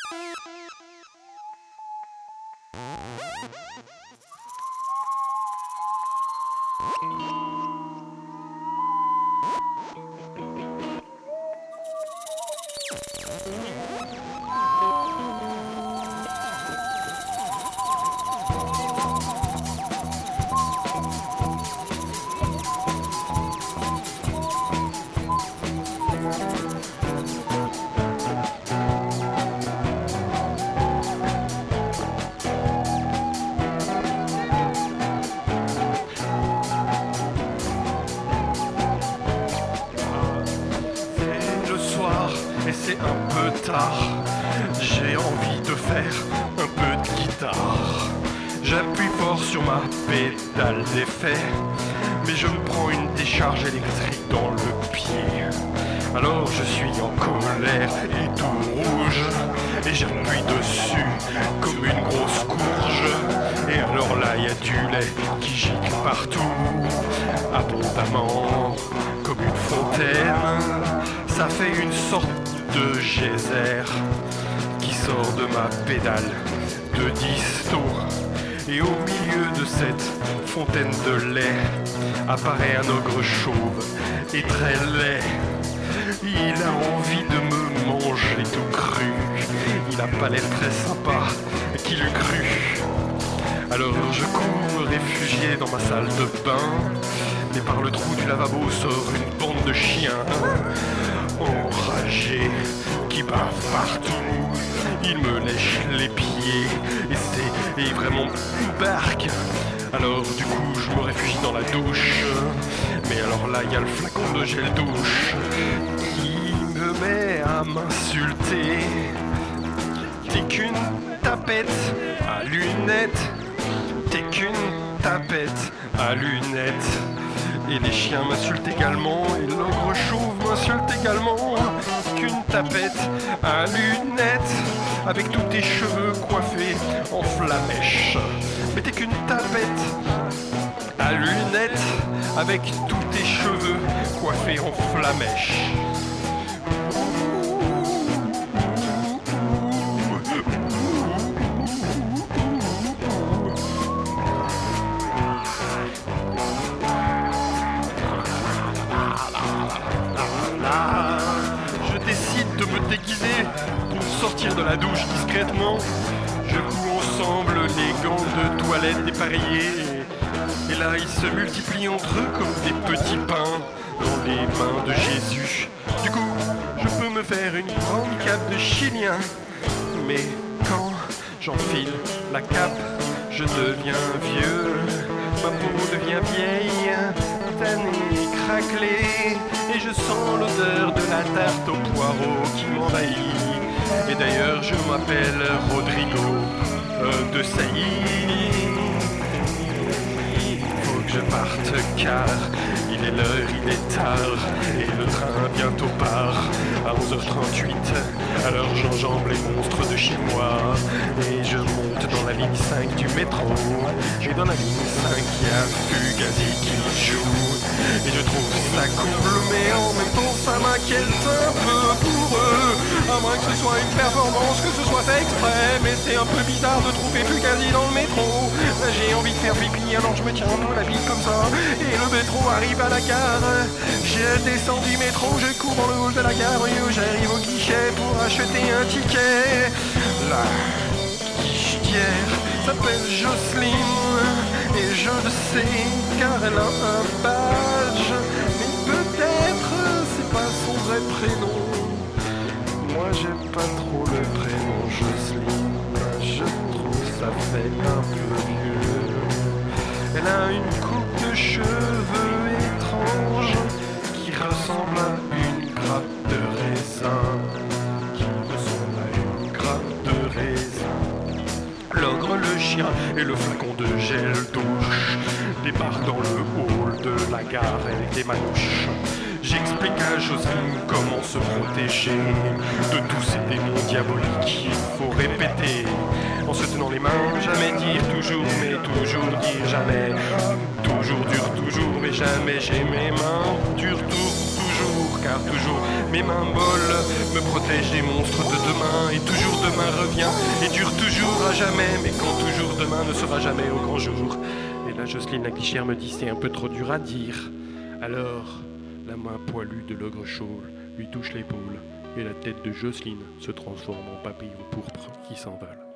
Et c'est un peu tard, j'ai envie de faire un peu de guitare. J'appuie fort sur ma pédale d'effet, mais je me prends une décharge électrique dans le pied. Alors je suis en colère et tout rouge, et j'appuie dessus comme une grosse courge. Et alors là y a du lait qui gicle partout, abondamment comme une fontaine. Ça fait une sorte de geyser qui sort de ma pédale de disto. Et au milieu de cette fontaine de lait apparaît un ogre chauve et très laid. Il a envie de me manger tout cru. Il a pas l'air très sympa, qui l'eût cru. Alors je cours me réfugier dans ma salle de bain, mais par le trou du lavabo sort une bande de chiens enragés qui bavent partout. Ils me lèchent les pieds et vraiment barque. Alors du coup je me réfugie dans la douche, mais alors là il y a le flacon de gel douche qui me met à m'insulter. T'es qu'une tapette à lunettes, t'es qu'une tapette à lunettes. Et les chiens m'insultent également, et l'ogre chauve m'insulte également. Qu'une tapette à lunettes, avec tous tes cheveux coiffés en flamèche. Mais t'es qu'une tapette à lunettes, avec tous tes cheveux coiffés en flamèche. Je décide de me déguiser pour sortir de la douche discrètement. Je coud ensemble les gants de toilette dépareillés. Et là ils se multiplient entre eux comme des petits pains dans les mains de Jésus. Du coup, je peux me faire une grande cape de chilien. Mais quand j'enfile la cape, je deviens vieux. Ma peau devient vieille, tannée, craquelée. Et je sens l'odeur de la tarte au poireau qui m'envahit. Et d'ailleurs je m'appelle Rodrigo de Sailly. Faut que je parte car il est l'heure, il est tard. Et le train bientôt part à 11h38. Alors j'enjambe les monstres de chez moi et je monte dans la ligne 5 du métro. Et dans la ligne 5 il y a Fugazi qui joue. Et je trouve ça cool, mais en même temps ça m'inquiète un peu pour eux. À moins que ce soit une performance, que ce soit fait exprès. Mais c'est un peu bizarre de trouver Fugazi dans le métro. J'ai envie de faire pipi, alors je me tiens dans la bille comme ça. Et le métro arrive à la gare. Je descends du métro, je cours dans le hall de la gare. Et j'arrive au guichet pour acheter un ticket. La guichetière s'appelle Jocelyne. Et je le sais car elle a un badge. Mais peut-être c'est pas son vrai prénom. Moi j'aime pas trop le prénom Jocelyne. Je trouve ça fait un peu vieux. Elle a une coupe de cheveux étrange qui ressemble à une grappe de raisin. L'ogre, le chien et le flacon de gel douche débarquent dans le hall de la gare avec des manouches. J'explique à Jocelyne comment se protéger de tous ces démons diaboliques. Il faut répéter en se tenant les mains, jamais dire toujours, mais toujours dire jamais. Toujours dur, toujours, mais jamais j'ai mes mains. Dur, toujours. car toujours mes mains molles me protègent des monstres de demain. Et toujours demain revient et dure toujours à jamais, mais quand toujours demain ne sera jamais au grand jour. Et là Jocelyne la clichère me dit c'est un peu trop dur à dire. Alors la main poilue de l'ogre chauve lui touche l'épaule et la tête de Jocelyne se transforme en papillon pourpre qui s'envole.